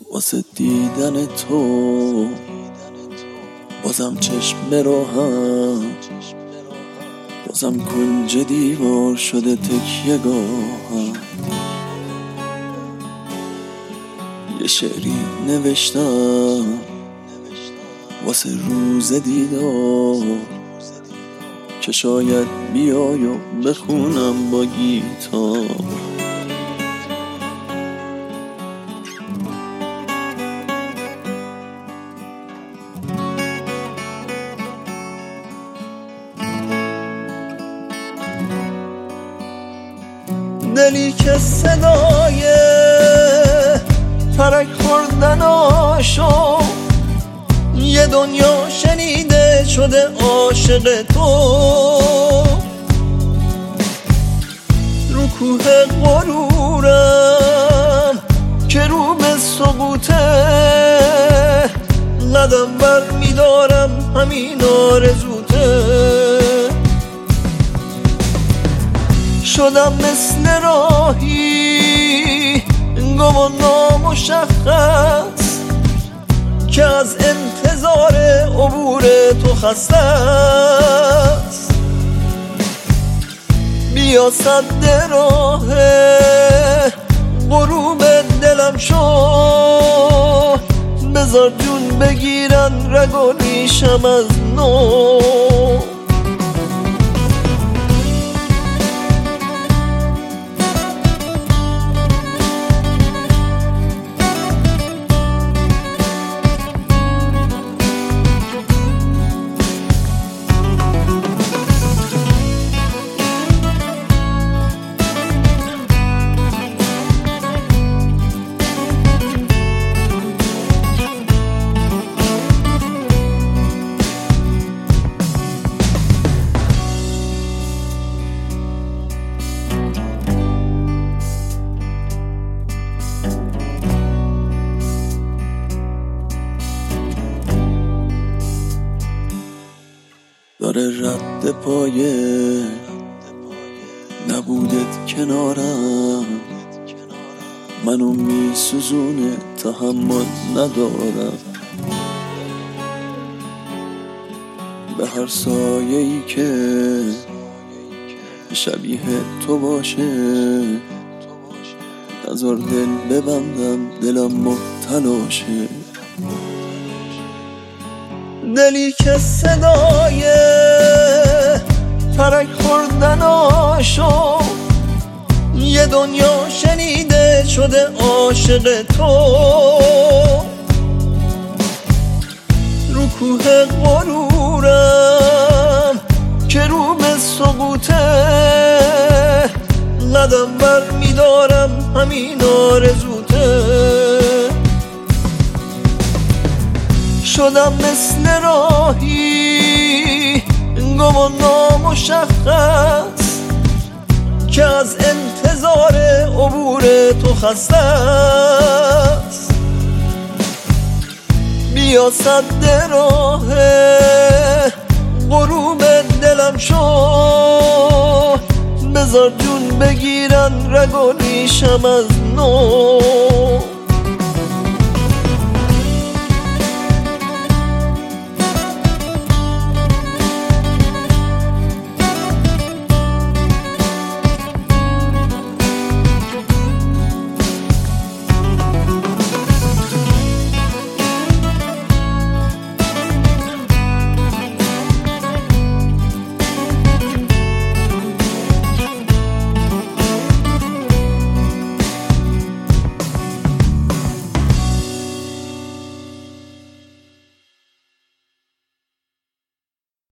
واسه دیدن تو بازم چشم راهم، بازم کنج دیوار شده تکیه گاهم. یه شعری نوشتم واسه روز دیدار که شاید بیای و بخونم با گیتار. دلی که صدای ترک خوردناشو یه دنیا شنیده شده عاشق تو. رو کوه غرورم که رو به سقوطه قدم بر میدارم همین آرزوته. شدم مثل راهی گم و نامشخص که از انتظار عبور تو خسته است. بیا سد راه غروب دلم شو، بذار جون بگیرن رگ و ریشم از نو. داره رد پایه نبودت کنارم، منو میسوزونه تحمل ندارم. به هر سایه‌ای که شبیه تو باشه نذار دل ببندم، دلم مبتلاشه. دلی که صدای ترک خوردناشو یه دنیا شنیده شده عاشق تو. رو کوه غرورم که رو به سقوطه قدم بر میدارم همین آرزوته. شدم مثل راهی گم و نامشخص که از انتظار عبور تو خسته است. بیا سد راه غروب دلم شو، بذار جون بگیرن رگ و ریشم از نو.